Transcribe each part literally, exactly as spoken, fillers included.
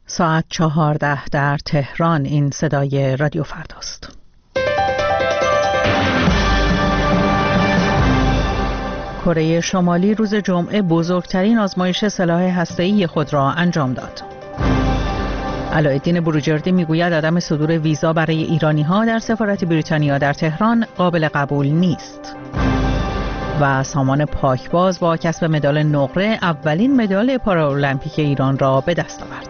ساعت چهارده در تهران. این صدای رادیو فرداست. کره شمالی روز جمعه بزرگترین آزمایش سلاح هسته‌ای خود را انجام داد. علایالدین بروجردی میگوید عدم صدور ویزا برای ایرانی‌ها در سفارت بریتانیا در تهران قابل قبول نیست. و سامان پاکباز با کسب مدال نقره اولین مدال پارالمپیک ایران را به دست آورد.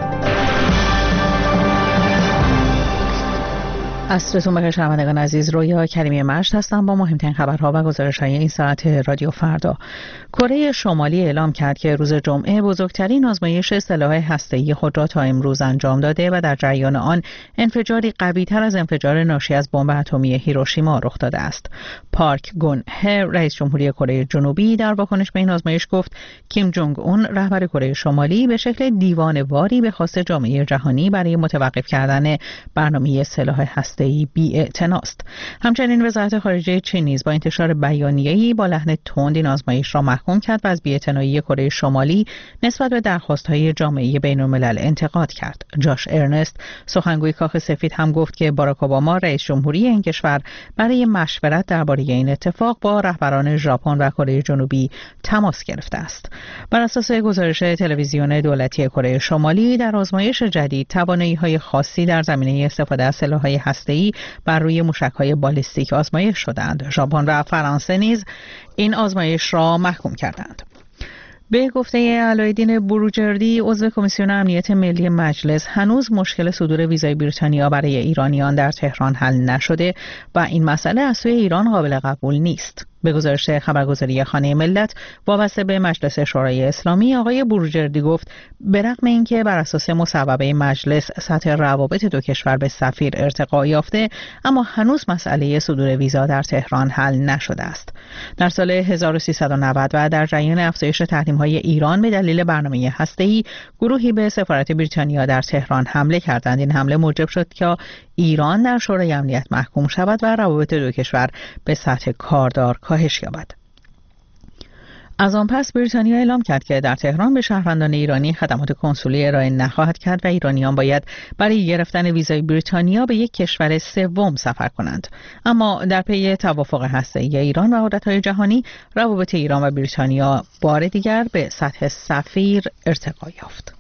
عصرتون بخیر شنوندگان عزیز، رویا کریمی مشت هستم با مهمترین خبرها و گزارش‌های این ساعت رادیو فردا. کره شمالی اعلام کرد که روز جمعه بزرگترین آزمایش سلاح هسته‌ای خود را تا امروز انجام داده و در جریان آن انفجاری قوی‌تر از انفجار ناشی از بمب اتمی هیروشیما رخ داده است. پارک گون هه رئیس جمهوری کره جنوبی در واکنش به این آزمایش گفت کیم جونگ اون رهبر کره شمالی به شکل دیوانه‌واری به خواست جامعه جهانی برای متوقف کردن برنامه سلاح هسته‌ای بی‌اعتناست. همچنین وزارت خارجه چین نیز با انتشار بیانیه‌ای با لحن تند این آزمایش را محکوم کرد و از بی‌اعتنایی کره شمالی نسبت به درخواست‌های جامعه بین‌الملل انتقاد کرد. جاش ارنست سخنگوی کاخ سفید هم گفت که باراک اوباما رئیس جمهوری این کشور برای مشورت درباره این اتفاق با رهبران ژاپن و کره جنوبی تماس گرفته است. بر اساس گزارش تلویزیون دولتی کره شمالی در آزمایش جدید توانایی‌های خاصی در زمینه استفاده از سلاح‌های هسته‌ای بر روی موشک‌های بالستیک آزمایش شدند. ژاپن و فرانسه نیز این آزمایش را محکوم کردند. به گفته علایالدین بروجردی عضو کمیسیون امنیت ملی مجلس، هنوز مشکل صدور ویزای بریتانیا برای ایرانیان در تهران حل نشده و این مسئله از سوی ایران قابل قبول نیست. به گزارش خبرگزاری خانه ملت وابسته به مجلس شورای اسلامی، آقای بروجردی گفت به رغم اینکه بر اساس مصوبه مجلس سطح روابط دو کشور به صفیر ارتقا یافته، اما هنوز مسئله صدور ویزا در تهران حل نشده است. در سال هزار و سیصد و نود و در جریان افزایش تحریم‌های ایران به دلیل برنامه هسته‌ای، گروهی به سفارت بریتانیا در تهران حمله کردند. این حمله موجب شد که ایران در شورای امنیت محکوم شود و روابط دو کشور به سطح کاردار کاهش یابد. از آن پس بریتانیا اعلام کرد که در تهران به شهروندان ایرانی خدمات کنسولی ارائه نخواهد کرد و ایرانیان باید برای گرفتن ویزای بریتانیا به یک کشور سوم سفر کنند. اما در پی توافق هسته‌ای ایران و قدرت‌های جهانی، روابط ایران و بریتانیا بار دیگر به سطح سفیر ارتقا یافت.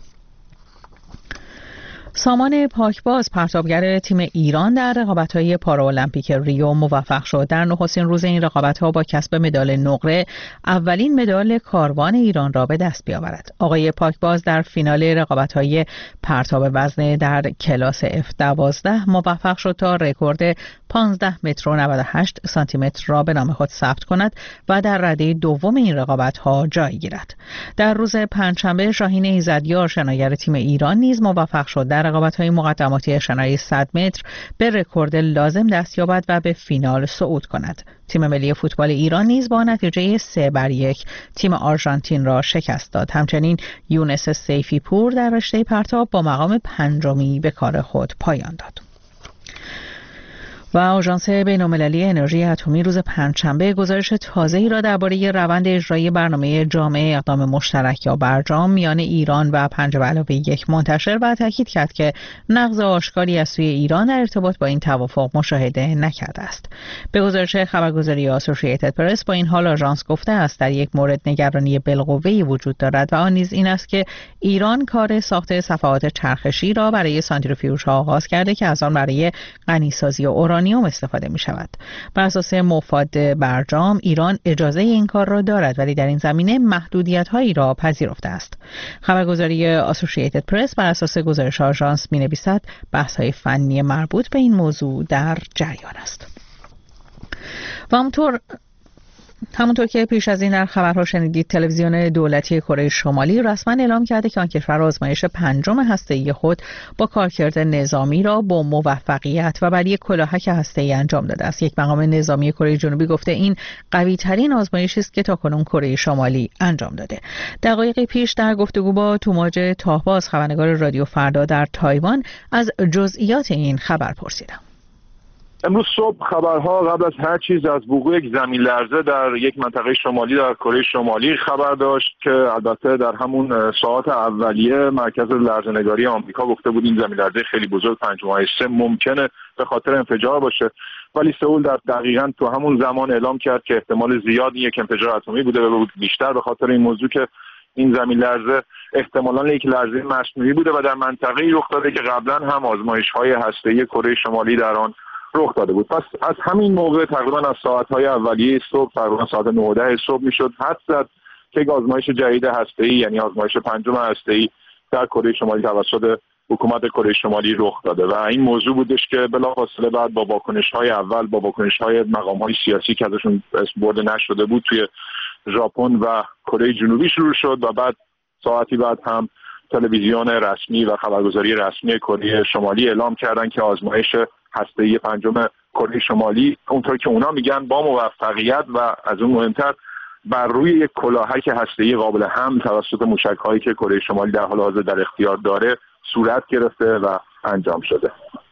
سامان پاکباز پرتابگر تیم ایران در رقابت‌های پارالمپیک ریو موفق شد در نخستین روز این رقابت‌ها با کسب مدال نقره اولین مدال کاروان ایران را به دست بیاورد. آقای پاکباز در فینال رقابت‌های پرتاب وزن در کلاس اف دوازده موفق شد تا رکورد پانزده متر و نود و هشت سانتی متر را به نام خود ثبت کند و در رده دوم این رقابت‌ها جای گیرد. در روز پنجشنبه شاهین ایزدیار شناگر تیم ایران نیز موفق شد در رقابت‌های مقدماتی شنای صد متر به رکورد لازم دست یابد و به فینال صعود کند. تیم ملی فوتبال ایران نیز با نتیجه سه بر یک تیم آرژانتین را شکست داد. همچنین یونس سیفی پور در رشته پرتاب با مقام پنجمی به کار خود پایان داد. و آژانس بین‌المللی انرژی اتمی روز پنجشنبه گزارش تازه‌ای را درباره روند اجرای برنامه جامع اقدام مشترک یا برجام میان ایران و پنج به علاوه یک منتشر و تاکید کرد که نقض آشکاری از سوی ایران در ارتباط با این توافق مشاهده نکرده است. به گزارش خبرگزاری آسوشییتد پرس با این حال آژانس گفته است در یک مورد نگرانی بالقوه‌ای وجود دارد و آن نیز این است که ایران کار ساخت صفحات چرخشی را برای سانتریفیوژها آغاز کرده که از آن برای غنیسازی اورانیوم استفاده می شود. بر اساس مفاد برجام ایران اجازه این کار را دارد ولی در این زمینه محدودیت هایی را پذیرفته است. خبرگزاری آسوشییتد پرس بر اساس گزارش آژانس می نویسد بحث های فنی مربوط به این موضوع در جریان است. و همونطور همونطور که پیش از این در خبرها شنیدید، تلویزیون دولتی کره شمالی رسما اعلام کرده که آن کشور آزمایش پنجم هسته‌ای خود با کارکرد نظامی را با موفقیت و بر یک کلاهک هسته‌ای انجام داده است. یک مقام نظامی کره جنوبی گفته این قوی ترین آزمایشی است که تاکنون کره شمالی انجام داده. دقایقی پیش در گفتگو با توماج تاهباز خبرنگار رادیو فردا در تایوان از جزئیات این خبر پرسیدم. امروز صبح خبرها قبل از هر چیز از وقوع یک زمین لرزه در یک منطقه شمالی در کره شمالی خبر داشت که البته در همون ساعات اولیه مرکز لرزه‌نگاری آمریکا گفته بود این زمین لرزه خیلی بزرگ پنج ممیز سه ممکنه به خاطر انفجار باشه، ولی سئول در دقیقاً تو همون زمان اعلام کرد که احتمال زیاد یک انفجار اتمی بوده و بیشتر به خاطر این موضوع که این زمین لرزه احتمالاً یک لرزه مصنوعی بوده و در منطقه‌ای رخ داده که قبلا هم آزمایش‌های هسته‌ای کره شمالی در آن رخ داده بود. پس از همین موقع تقریبا از ساعت‌های اولیه صبح تقریبا ساعت نه و ده صبح میشد حدس زد که یک آزمایش جدید هسته‌ای یعنی آزمایش پنجم هسته‌ای در کره شمالی توسط حکومت کره شمالی رخ داده و این موضوع بودش که بلافاصله بعد با واکنش‌های اول با واکنش‌های مقام‌های سیاسی که ازشون اسم برده نشده بود توی ژاپن و کره جنوبی شروع شد و بعد ساعتی بعد هم تلویزیون رسمی و خبرگزاری رسمی کره شمالی اعلام کردن که آزمایش هسته‌ای پنجم کره شمالی اونطور که اونا میگن با موفقیت و از اون مهمتر بر روی یک کلاهک هسته‌ای قابل حمل توسط موشک‌هایی که کره شمالی در حال حاضر در اختیار داره صورت گرفته و انجام شده.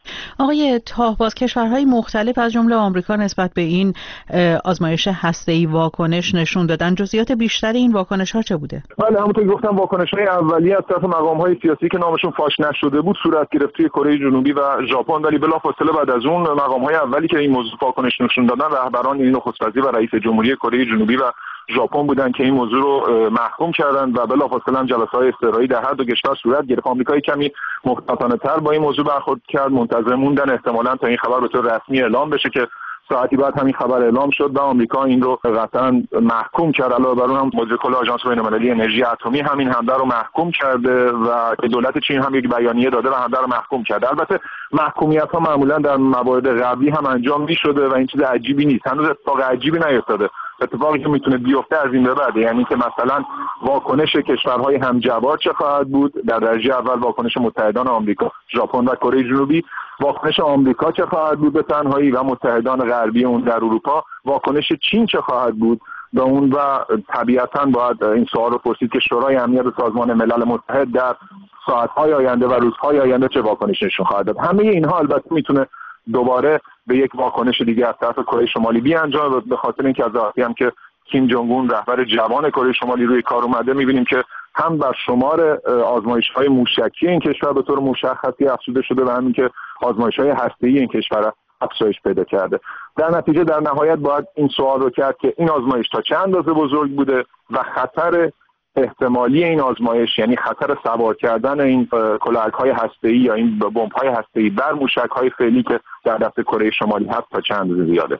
آقای تاهباز، کشورهای مختلف از جمله آمریکا نسبت به این آزمایش هسته‌ای واکنش نشون دادن. جزئیات بیشتر این واکنش‌ها چه بوده؟ بله، همونطور که گفتم واکنش‌های اولیه از طرف مقام‌های سیاسی که نامشون فاش نشده بود صورت گرفت توی کره جنوبی و ژاپن، ولی بلافاصله بعد از اون مقام‌های اولی که این موضوع واکنش نشون دادن رهبران این نخست وزیر و رئیس جمهوری کره جنوبی و ژاپن بودن که این موضوع رو محکوم کردن و بلافاصله هم جلسه‌های استراحتی در هر دو کشور صورت گرفت. آمریکا کمی محتاطانه‌تر با این موضوع برخورد کرد، منتظر موندن احتمالاً تا این خبر به طور رسمی اعلام بشه که ساعتی بعد همین خبر اعلام شد و آمریکا این رو قطعاً محکوم کرد. علاوه بر اون هم مدیر کل آژانس بین‌المللی انرژی اتمی همین حمله رو محکوم کرده و دولت چین هم یک بیانیه داده و حمله رو محکوم کرده. البته محکومیت‌ها معمولاً در موارد قبلی هم انجام می‌شده و این چیز عجیبی نیست، هنوز اتفاق عجیبی نیفتاده. اتفاقی که میتونه بیفته از این به بعد، یعنی که مثلا واکنش کشورهای همجوار چه خواهد بود. در درجه اول واکنش متحدان آمریکا، ژاپن و کره جنوبی، واکنش آمریکا چه خواهد بود به تنهایی و متحدان غربی اون در اروپا، واکنش چین چه خواهد بود به اون و طبیعتاً باید این سوال رو پرسید که شورای امنیت سازمان ملل متحد در ساعت‌های آینده و روزهای آینده چه واکنشی نشون خواهد داد. همه اینها البته میتونه دوباره به یک واکنش دیگه از طرف کره شمالی بیانجامه، به خاطر اینکه از وقتی هم که کیم جونگ اون رهبر جوان کره شمالی روی کار اومده می‌بینیم که هم بر شمار آزمایش‌های موشکی این کشور به طور مشخصی افزوده شده و همین که آزمایش‌های هسته‌ای این کشور افزایش پیدا کرده. در نتیجه در نهایت باید این سوال رو کرد که این آزمایش تا چه اندازه بزرگ بوده و خطر احتمالی این آزمایش، یعنی خطر سوار کردن این کلاهک‌های هسته‌ای یا این بمب‌های هسته‌ای بر موشک‌های فعلی که در دست کره شمالی هست تا چند اندازه زیاده.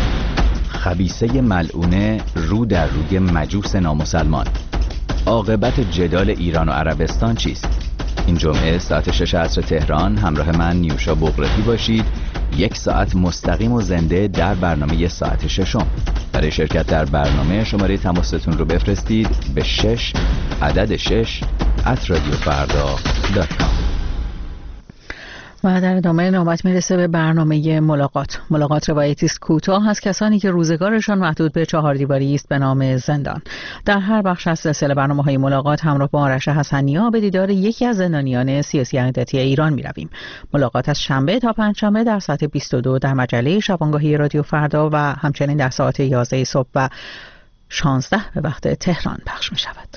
خبیثه ملعونه رو در روی مجوس نامسلمان. عاقبت جدال ایران و عربستان چیست؟ این جمعه ساعت شش عصر تهران همراه من نیوشا بغرتی باشید. یک ساعت مستقیم و زنده در برنامه ساعت ششم. برای شرکت در برنامه شماره تماستون رو بفرستید به شش عدد شش ات رادیو فردا دات کام. و در ادامه نوبت میرسه به برنامه ملاقات. ملاقات روایتی است کوتاه از کسانی که روزگارشان محدود به چهار دیواری است به نام زندان. در هر بخش از سلسله برنامه‌های ملاقات همراه با آرش حسنی‌ها به دیدار یکی از زندانیان سیاسی عقیدتی ایران می‌رویم. ملاقات از شنبه تا پنجشنبه در ساعت بیست و دو در مجله شبانگاهی رادیو فردا و همچنین در ساعت یازده صبح و شانزده به وقت تهران پخش می‌شود.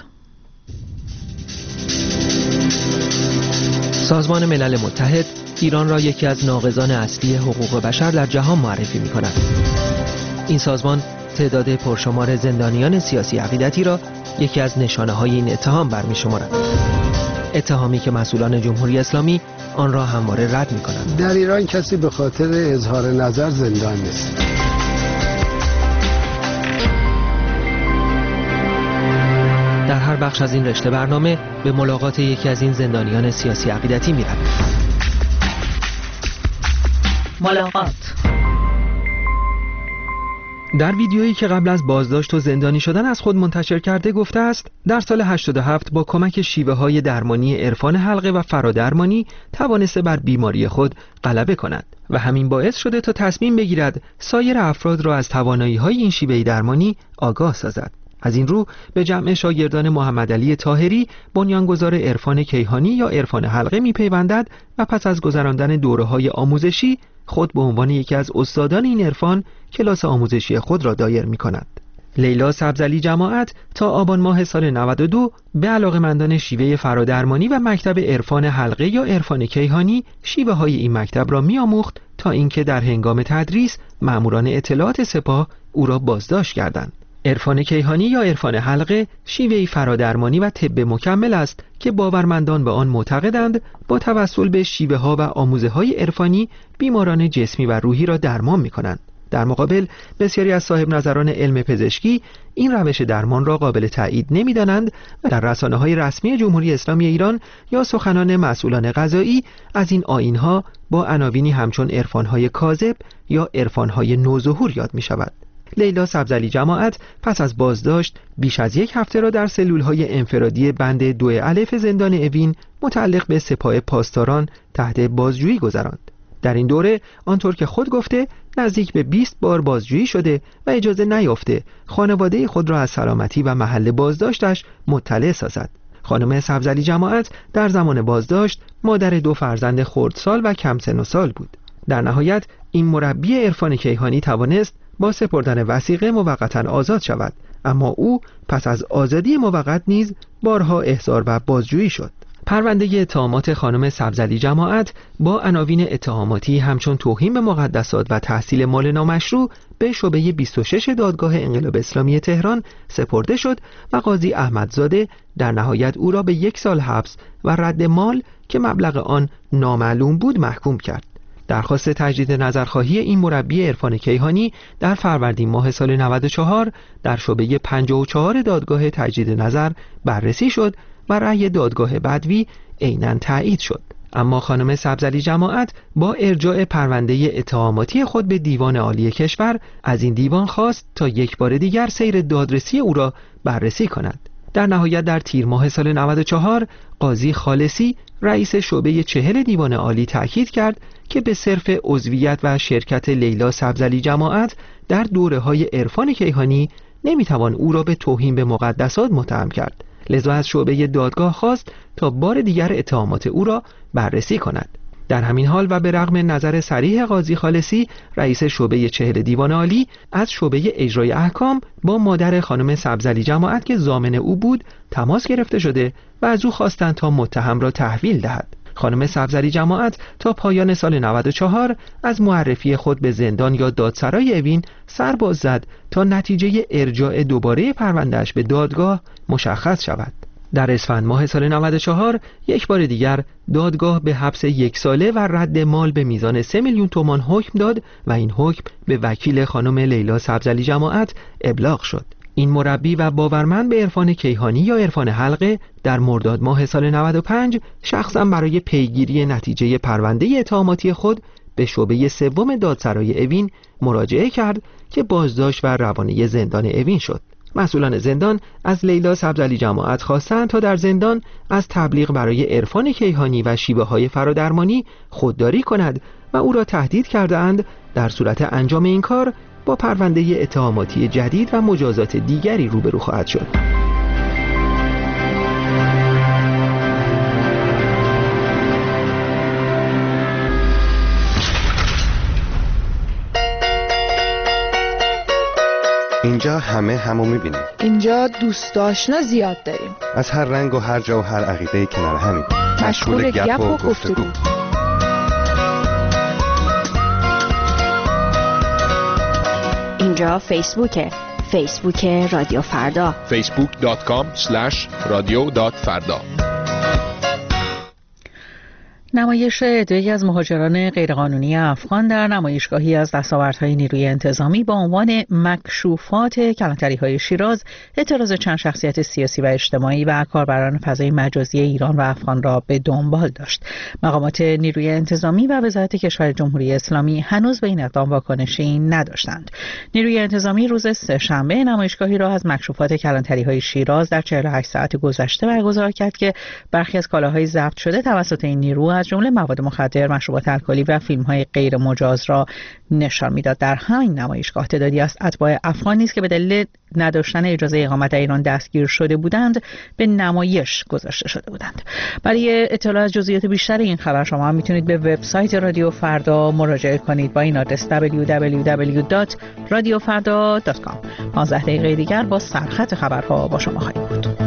سازمان ملل متحد ایران را یکی از ناقضان اصلی حقوق بشر در جهان معرفی می کند. این سازمان تعداد پرشمار زندانیان سیاسی عقیدتی را یکی از نشانه های این اتهام برمی شمارد. اتهامی که مسئولان جمهوری اسلامی آن را همواره رد می کنند. در ایران کسی به خاطر اظهار نظر زندان نیست. در هر بخش از این رشته برنامه به ملاقات یکی از این زندانیان سیاسی عقیدتی می رویم. ملاقات. در ویدیویی که قبل از بازداشت و زندانی شدن از خود منتشر کرده گفته است در سال هشتاد و هفت با کمک شیوه های درمانی عرفان حلقه و فرادرمانی توانسته بر بیماری خود غلبه کند و همین باعث شده تا تصمیم بگیرد سایر افراد را از توانایی های این شیوه درمانی آگاه سازد. از این رو به جمع شاگردان محمد علی طاهری بنیانگذار عرفان کیهانی یا عرفان حلقه میپیوندد و پس از گذراندن دوره‌های آموزشی خود به عنوان یکی از استادان این عرفان کلاس آموزشی خود را دایر می کند. لیلا سبزعلی جماعت تا آبان ماه سال نود و دو به علاقه‌مندان شیوه فرادرمانی و مکتب عرفان حلقه یا عرفان کیهانی شیوه های این مکتب را می‌آموخت تا اینکه در هنگام تدریس مأموران اطلاعات سپاه او را بازداشت کردند. عرفان کیهانی یا عرفان حلقه شیوهی فرادرمانی و طب مکمل است که باورمندان به آن معتقدند با توسل به شیوه ها و آموزه های عرفانی بیماران جسمی و روحی را درمان می کنند. در مقابل بسیاری از صاحب نظران علم پزشکی این روش درمان را قابل تایید نمی دانند و در رسانه های رسمی جمهوری اسلامی ایران یا سخنان مسئولان قضایی از این آیین‌ها با عناوینی همچون عرفان‌های کاذب یا عرفان‌های نوظهور یاد می شود. لیلا سبزعلی جماعت پس از بازداشت بیش از یک هفته را در سلول‌های انفرادی بند دو الف زندان اوین متعلق به سپاه پاسداران تحت بازجویی گذراند. در این دوره آنطور که خود گفته نزدیک به بیست بار بازجویی شده و اجازه نیافته خانواده خود را از سلامتی و محل بازداشتش مطلع سازد. خانم سبزعلی جماعت در زمان بازداشت مادر دو فرزند خردسال و کم سن و سال بود. در نهایت این مربی عرفان کیهانی توانست با سپردن وثیقه موقتا آزاد شود، اما او پس از آزادی موقت نیز بارها احضار و بازجویی شد. پرونده اتهامات خانم سبزعلی جماعت با عناوین اتهاماتی همچون توهین به مقدسات و تحصیل مال نامشروع به شعبه بیست و شش دادگاه انقلاب اسلامی تهران سپرده شد و قاضی احمدزاده در نهایت او را به یک سال حبس و رد مال که مبلغ آن نامعلوم بود محکوم کرد. درخواست تجدید نظرخواهی این مربی عرفان کیهانی در فروردین ماه سال نود و چهار در شعبه پنجاه و چهار دادگاه تجدید نظر بررسی شد و رأی دادگاه بدوی عیناً تایید شد. اما خانم سبزعلی جماعت با ارجاع پرونده اتهاماتی خود به دیوان عالی کشور از این دیوان خواست تا یک بار دیگر سیر دادرسی او را بررسی کند. در نهایت در تیر ماه سال نود و چهار قاضی خالصی رئیس شعبه چهل دیوان عالی تأکید کرد که به صرف عضویت و شرکت لیلا سبزعلی جماعت در دوره‌های عرفان کیهانی نمیتوان او را به توهین به مقدسات متهم کرد. لذا از شعبه دادگاه خواست تا بار دیگر اتهامات او را بررسی کند. در همین حال و به رغم نظر صریح قاضی خالصی رئیس شعبه چهل دیوان عالی از شعبه اجرای احکام با مادر خانم سبزعلی جماعت که ضامن او بود تماس گرفته شده و از او خواستند تا متهم را تحویل دهد. خانم سبزعلی جماعت تا پایان سال نود و چهار از معرفی خود به زندان یا دادسرای اوین سر باز زد تا نتیجه ارجاع دوباره پروندهش به دادگاه مشخص شود. در اسفند ماه سال نود و چهار یک بار دیگر دادگاه به حبس یک ساله و رد مال به میزان سه میلیون تومان حکم داد و این حکم به وکیل خانم لیلا سبزعلی جماعت ابلاغ شد. این مربی و باورمند به عرفان کیهانی یا عرفان حلقه در مرداد ماه سال نود و پنج شخصا برای پیگیری نتیجه پرونده اتهاماتی خود به شعبه سوم دادسرای اوین مراجعه کرد که بازداشت و روانه زندان اوین شد. مسئولان زندان از لیلا سبزعلی جماعت خواستند تا در زندان از تبلیغ برای عرفان کیهانی و شیوه های فرادرمانی خودداری کند و او را تهدید کردند در صورت انجام این کار با پرونده اتهاماتی جدید و مجازات دیگری روبرو خواهد شد. اینجا همه همو میبینیم. اینجا دوست آشنا زیاد داریم. از هر رنگ و هر جا و هر عقیده کنار همیم. مشغول گپ و گفتگو. اینجا فیسبوکه. فیسبوک رادیو فردا. فیسبوک دات کام اسلش رادیو دات فردا. نمایش عده‌ای از مهاجران غیرقانونی افغان در نمایشگاهی از دستاوردهای نیروی انتظامی با عنوان مکشوفات کلانتری‌های شیراز اعتراض چند شخصیت سیاسی و اجتماعی و کاربران فضای مجازی ایران و افغان را به دنبال داشت. مقامات نیروی انتظامی و وزارت کشور جمهوری اسلامی هنوز به این اقدام واکنشی نداشتند. نیروی انتظامی روز سه‌شنبه نمایشگاهی را از مکشوفات کلانتری‌های شیراز در چهل و هشت ساعت گذشته برگزار کرد که برخی از کالاهای ضبط شده توسط این نیرو از جمله مواد مخدر، مشروبات الکلی و فیلم‌های غیر مجاز را نشان می‌داد. در همین نمایشگاه تعدادی از اتباع افغان نیز که به دلیل نداشتن اجازه اقامت در ایران دستگیر شده بودند به نمایش گذاشته شده بودند. برای اطلاع از جزئیات بیشتر این خبر شما هم میتونید به وبسایت رادیو فردا مراجعه کنید با این آدرس دبلیو دبلیو دبلیو دات رادیو فردا دات کام. پانزده دقیقه دیگر با سرخط خبرها با شما خواهیم بود.